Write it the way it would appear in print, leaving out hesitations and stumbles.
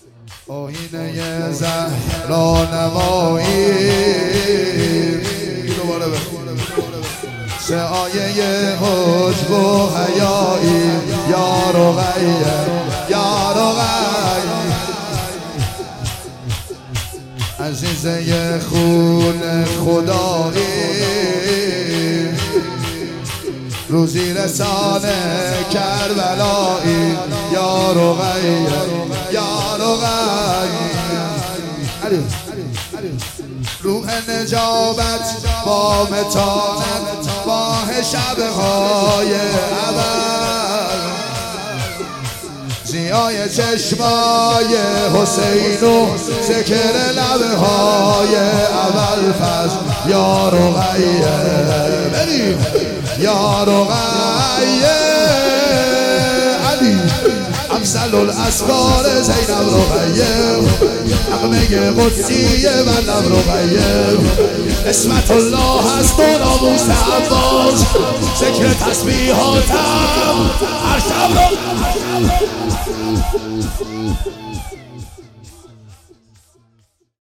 آینه زهرا نمایی سایه حجب و حیایی یا رقیه یا رقیه عزیزه خون خدایی روزی رسانه کربلایی یا رقیه یا رقیه روح نجابت با متانت ماه شبهای اول زیای چشمای حسین و ذکر لبهای اول فز یا رقیه بریم یا رقیه علی امثل الاسکار زینب رقیه نغمه قدسیه و لب رقیه اسمت الله هست و ناموس عباس ذکر تسبیحاتم هر شب